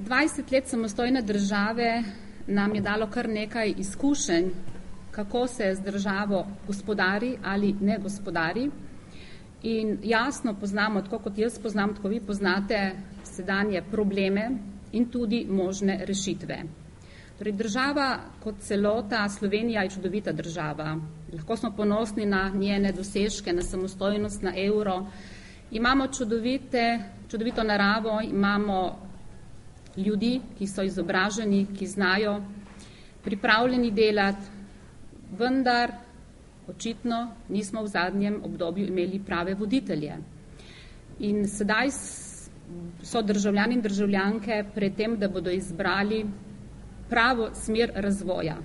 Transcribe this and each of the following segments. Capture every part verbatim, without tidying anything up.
dvajset let samostojne države nam je dalo kar nekaj izkušenj, kako se z državo gospodari ali ne gospodari. In jasno poznamo, tako kot jaz poznam, tako vi poznate sedanje probleme in tudi možne rešitve. Torej, država kot celota, Slovenija je čudovita država. Lahko smo ponosni na njene dosežke, na samostojnost, na evro. Imamo čudovite, čudovito naravo, imamo ljudi, ki so izobraženi, ki znajo, pripravljeni delati, vendar očitno nismo v zadnjem obdobju imeli prave voditelje. In sedaj so državljani in državljanke pred tem, da bodo izbrali pravo smer razvoja.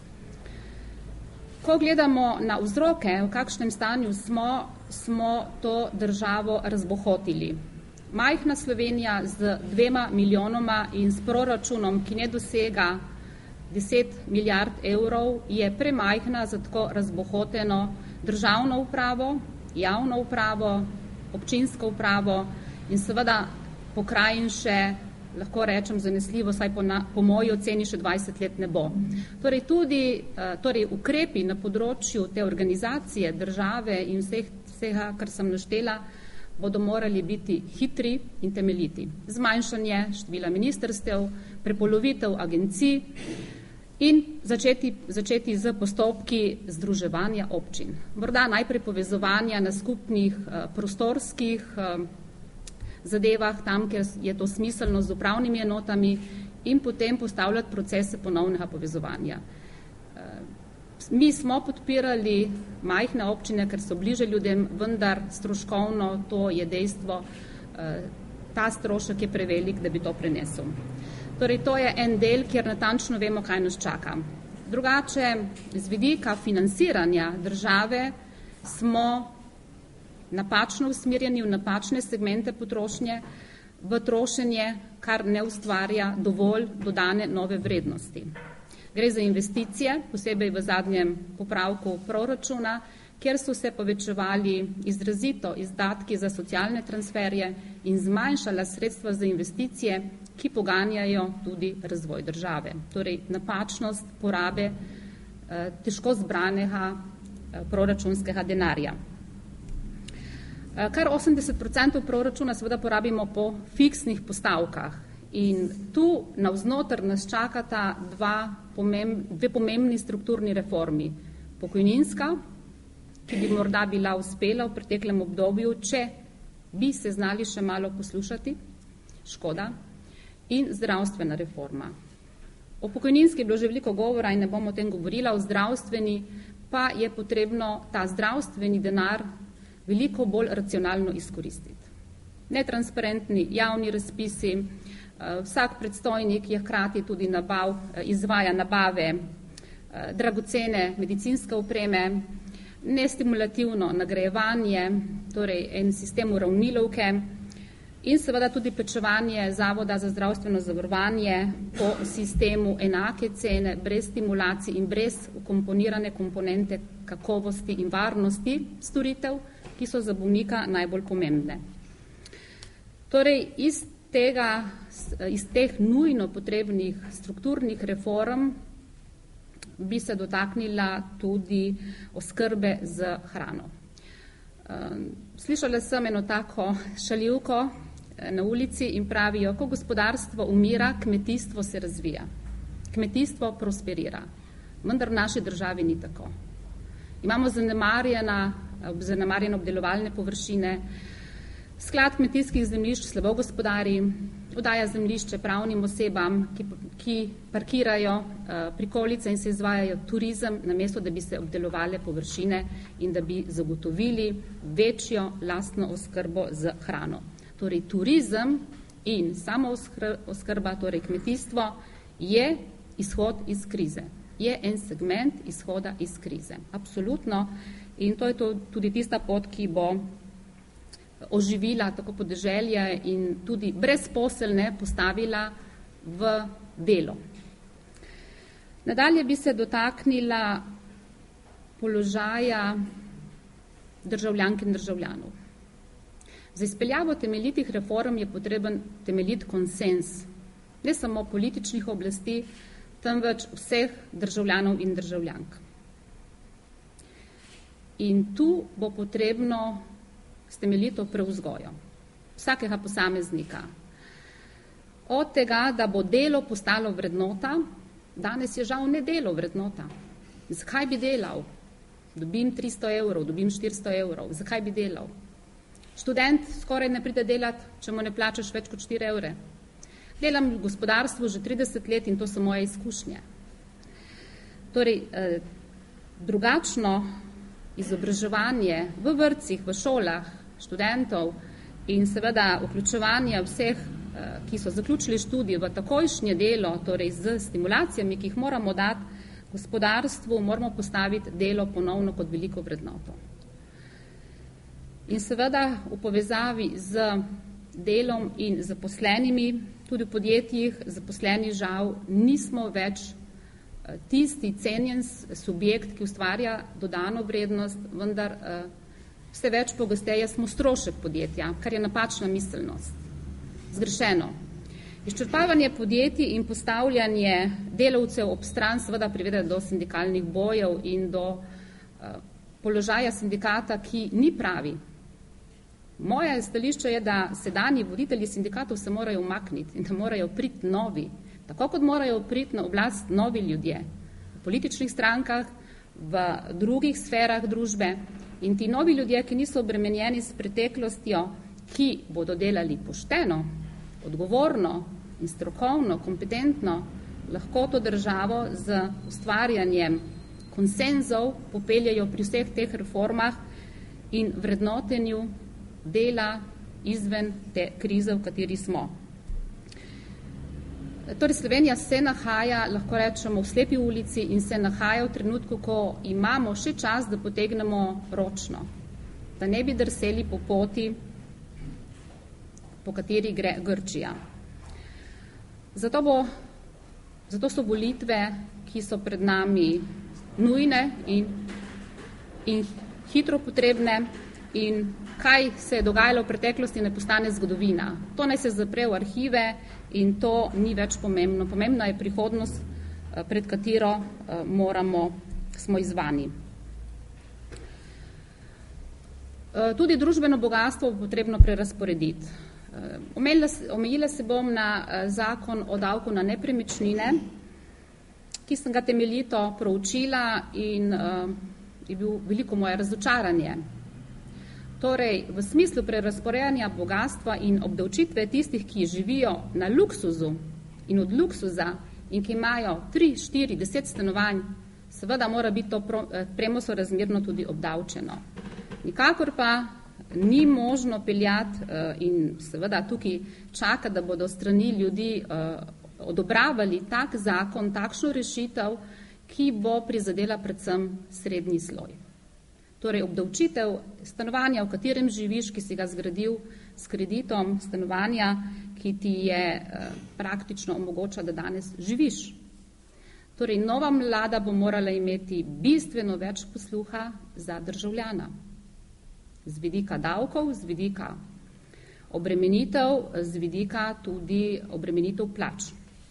Ko gledamo na vzroke, v kakšnem stanju smo, smo to državo razbohotili. Majhna Slovenija z dvema milijonoma in s proračunom, ki ne dosega deset milijard evrov, je premajhna za tako razbohoteno državno upravo, javno upravo, občinsko upravo in seveda pokrajin še, lahko rečem zanesljivo, saj po, na, po moji oceni še dvajset let ne bo. Torej tudi torej ukrepi na področju te organizacije, države in vseh, vsega, kar sem naštela, bodo morali biti hitri in temeljiti. Zmanjšanje števila ministrstev, prepolovitev agencij in začeti, začeti z postopki združevanja občin. Morda najprej povezovanja na skupnih uh, prostorskih uh, zadevah, tam, kjer je to smiselno z upravnimi enotami in potem postavljati procese ponovnega povezovanja. Mi smo podpirali majhne občine, ker so bliže ljudem, vendar stroškovno to je dejstvo, ta strošek je prevelik, da bi to prenesel. Torej, to je en del, kjer natančno vemo, kaj nas čaka. Drugače, z vidika financiranja države smo napačno usmerjeni v napačne segmente potrošnje, v trošenje, kar ne ustvarja dovolj dodane nove vrednosti. Gre za investicije, posebej v zadnjem popravku proračuna, kjer so se povečevali izrazito izdatki za socialne transferje in zmanjšala sredstva za investicije, ki poganjajo tudi razvoj države. Torej, napačnost porabe eh, težko zbranega eh, proračunskega denarja. Eh, kar osemdeset procentov proračuna seveda porabimo po fiksnih postavkah. In tu navznoter nas čakata dva pomemb, dve pomembni strukturni reformi. Pokojninska, ki bi morda bila uspela v preteklem obdobju, če bi se znali še malo poslušati, škoda, in zdravstvena reforma. O pokojninski je bilo že veliko govora in ne bom o tem govorila, o zdravstveni pa je potrebno ta zdravstveni denar veliko bolj racionalno izkoristiti. Netransparentni javni razpisi, vsak predstojnik je hkrati tudi nabav, izvaja nabave dragocene medicinske opreme, nestimulativno nagrajevanje, torej en sistem uravnilovke in seveda tudi plačevanje Zavoda za zdravstveno zavarovanje po sistemu enake cene, brez stimulacij in brez ukomponirane komponente kakovosti in varnosti storitev, ki so za bolnika najbolj pomembne. Torej, iz Tega, iz teh nujno potrebnih strukturnih reform bi se dotaknila tudi oskrbe z hrano. Slišala sem eno tako šaljivko na ulici in pravijo, ko gospodarstvo umira, kmetijstvo se razvija. Kmetijstvo prosperira. Vendar v naši državi ni tako. Imamo zanemarjena, zanemarjene obdelovalne površine, Sklad kmetijskih zemljišč slabo gospodari, oddaja zemljišče pravnim osebam, ki, ki parkirajo uh, prikolice in se izvajajo turizem, namesto da bi se obdelovale površine in da bi zagotovili večjo lastno oskrbo z hrano. Torej, turizem in samo oskrba, torej kmetijstvo, je izhod iz krize. Je en segment izhoda iz krize. Absolutno. In to je to tudi tista pot, ki bo oživila tako podeželje in tudi brezposelne postavila v delo. Nadalje bi se dotaknila položaja državljank in državljanov. Za izpeljavo temeljitih reform je potreben temeljit konsens ne samo političnih oblasti, temveč vseh državljanov in državljank. In tu bo potrebno s temeljito prevzgojo vsakega posameznika. Od tega, da bo delo postalo vrednota, danes je žal ne delo vrednota. Zakaj bi delal? Dobim tristo evrov, dobim štiristo evrov. Zakaj bi delal? Študent skoraj ne pride delati, če mu ne plačaš več kot štiri evre. Delam v gospodarstvu že trideset let in to so moje izkušnje. Torej, eh, drugačno izobraževanje v vrtcih, v šolah, študentov in seveda vključevanje vseh, eh, ki so zaključili študij v takojšnje delo, torej z stimulacijami, ki jih moramo dati gospodarstvu, moramo postaviti delo ponovno kot veliko vrednoto. In seveda v povezavi z delom in zaposlenimi, tudi v podjetjih zaposleni žal nismo več tisti cenjen subjekt, ki ustvarja dodano vrednost, vendar vse več pogosteje smo strošek podjetja, kar je napačna miselnost. Zgrešeno. Izčrpavanje podjetij in postavljanje delavcev ob stran seveda privede do sindikalnih bojev in do uh, položaja sindikata, ki ni pravi. Moje stališče je, da sedanji voditelji sindikatov se morajo umakniti in da morajo priti novi, tako kot morajo priti na oblast novi ljudje v političnih strankah, v drugih sferah družbe in ti novi ljudje, ki niso obremenjeni s preteklostjo, ki bodo delali pošteno, odgovorno in strokovno, kompetentno, lahko to državo z ustvarjanjem konsenzov popeljajo pri vseh teh reformah in vrednotenju dela izven te krize, v kateri smo. Torej, Slovenija se nahaja, lahko rečemo, v slepi ulici in se nahaja v trenutku, ko imamo še čas, da potegnemo ročno, da ne bi drseli po poti, po kateri gre Grčija. Zato, bo, zato so volitve, ki so pred nami nujne in, in hitro potrebne in kaj se je dogajalo v preteklosti, ne postane zgodovina. To naj se zapre v arhive in to ni več pomembno. Pomembna je prihodnost, pred katero moramo, smo izzvani. Tudi družbeno bogatstvo bo potrebno prerasporediti. Omejila se bom na zakon o davku na nepremičnine, ki sem ga temeljito proučila in je bil veliko moje razočaranje. Torej, v smislu prerasporejanja bogatstva in obdavčitve tistih, ki živijo na luksuzu in od luksuza in ki imajo tri, štiri, deset stanovanj, seveda mora biti to premosorazmerno tudi obdavčeno. Nikakor pa ni možno peljati in seveda tukaj čaka, da bodo strani ljudi odobravali tak zakon, takšno rešitev, ki bo prizadela predvsem srednji sloj. Torej, obdavčitev stanovanja, v katerem živiš, ki si ga zgradil s kreditom stanovanja, ki ti je praktično omogoča, da danes živiš. Torej, nova vlada bo morala imeti bistveno več posluha za državljana. Z vidika davkov, z vidika obremenitev, z vidika tudi obremenitev plač.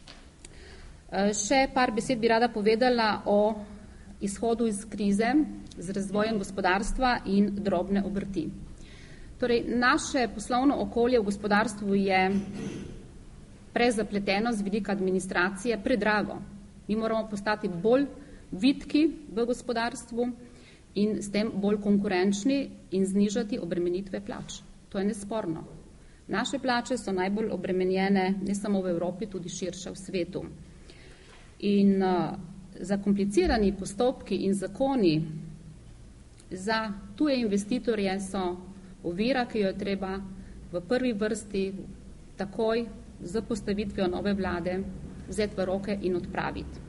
Še par besed bi rada povedala o izhodu iz krize z razvojem gospodarstva in drobne obrti. Torej, naše poslovno okolje v gospodarstvu je prezapleteno z vidika administracije, predrago. Mi moramo postati bolj vitki v gospodarstvu in s tem bolj konkurenčni in znižati obremenitve plač. To je nesporno. Naše plače so najbolj obremenjene ne samo v Evropi, tudi širše v svetu. In uh, zakomplicirani postopki in zakoni za tuje investitorje so ovira, ki jo je treba v prvi vrsti takoj z postavitvijo nove vlade vzeti v roke in odpraviti.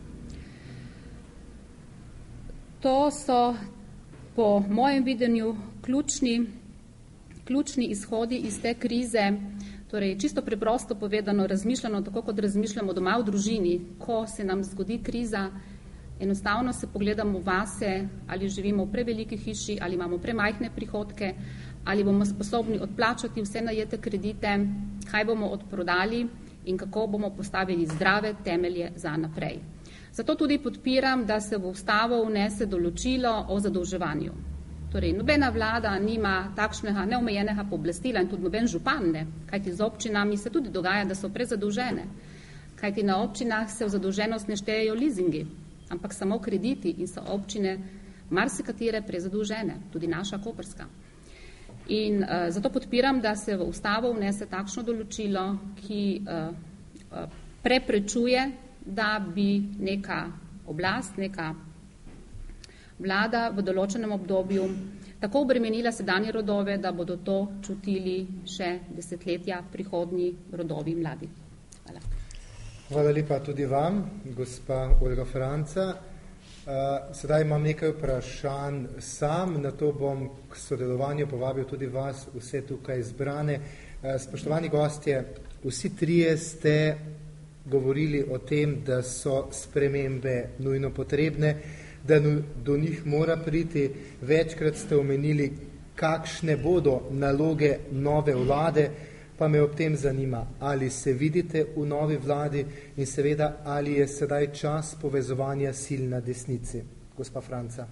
To so po mojem videnju ključni, ključni izhodi iz te krize, torej čisto preprosto povedano, razmišljano, tako kot razmišljamo doma v družini, ko se nam zgodi kriza, enostavno se pogledamo vase, ali živimo v preveliki hiši, ali imamo premajhne prihodke, ali bomo sposobni odplačati vse najete kredite, kaj bomo odprodali in kako bomo postavili zdrave temelje za naprej. Zato tudi podpiram, da se v ustavo vnese določilo o zadolževanju. Torej, nobena vlada nima takšnega neomejenega pooblastila in tudi noben župan ne, kajti z občinami se tudi dogaja, da so prezadolžene, kajti na občinah se v zadolženost ne štejejo leasingi, ampak samo krediti in so občine marsikatere prezadolžene, tudi naša koprska. In uh, zato podpiram, da se v ustavo vnese takšno določilo, ki uh, uh, preprečuje, da bi neka oblast, neka vlada v določenem obdobju tako obremenila sedanje rodove, da bodo to čutili še desetletja prihodnji rodovi mladi. Hvala. Hvala lepa tudi vam, gospa Olga Franca. Uh, sedaj imam nekaj vprašanj sam, na to bom k sodelovanju povabil tudi vas, vse tukaj zbrane. Uh, spoštovani gostje, vsi trije ste govorili o tem, da so spremembe nujno potrebne, da do njih mora priti. Večkrat ste omenili, kakšne bodo naloge nove vlade, pa me ob tem zanima, ali se vidite v novi vladi in seveda, ali je sedaj čas povezovanja sil na desnici. Gospa Franca.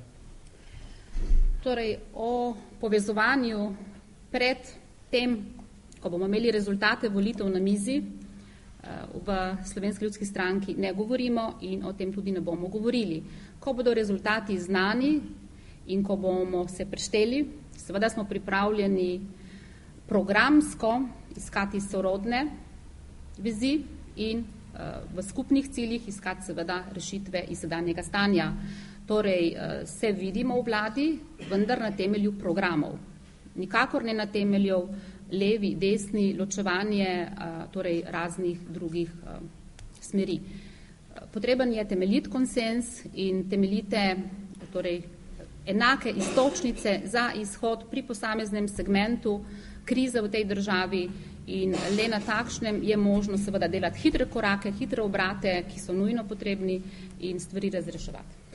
Torej, o povezovanju pred tem, ko bomo imeli rezultate volitev na mizi, v Slovenski ljudski stranki ne govorimo in o tem tudi ne bomo govorili. Ko bodo rezultati znani in ko bomo se prešteli, seveda smo pripravljeni programsko iskati sorodne vezi in uh, v skupnih ciljih iskati seveda rešitve iz sedanjega stanja. Torej, uh, se vidimo v vladi, vendar na temelju programov. Nikakor ne na temelju levi, desni, ločevanje uh, torej raznih drugih uh, smeri. Potreben je temeljit konsens in temeljite, torej enake istočnice za izhod pri posameznem segmentu krize v tej državi in le na takšnem je možno seveda delati hitre korake, hitre obrate, ki so nujno potrebni in stvari razreševati.